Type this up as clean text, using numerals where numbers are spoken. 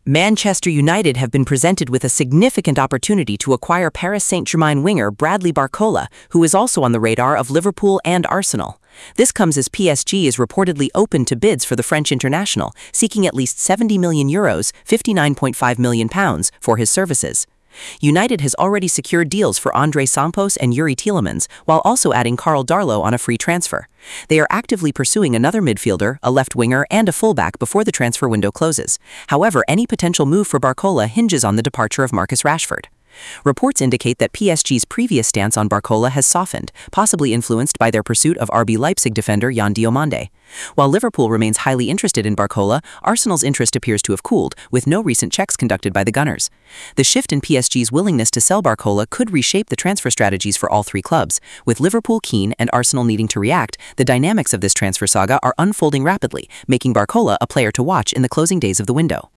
Manchester United have been presented with a significant opportunity to acquire Paris Saint-Germain winger Bradley Barcola, who is also on the radar of Liverpool and Arsenal. This comes as PSG is reportedly open to bids for the French international, seeking at least €70 million, £59.5 million, for his services. United has already secured deals for André Campos and Yuri Tielemans, while also adding Karl Darlow on a free transfer. They are actively pursuing another midfielder, a left winger, and a fullback before the transfer window closes. However, any potential move for Barcola hinges on the departure of Marcus Rashford. Reports indicate that PSG's previous stance on Barcola has softened, possibly influenced by their pursuit of RB Leipzig defender Yan Diomande. While Liverpool remains highly interested in Barcola, Arsenal's interest appears to have cooled, with no recent checks conducted by the Gunners. The shift in PSG's willingness to sell Barcola could reshape the transfer strategies for all three clubs. With Liverpool keen and Arsenal needing to react, the dynamics of this transfer saga are unfolding rapidly, making Barcola a player to watch in the closing days of the window.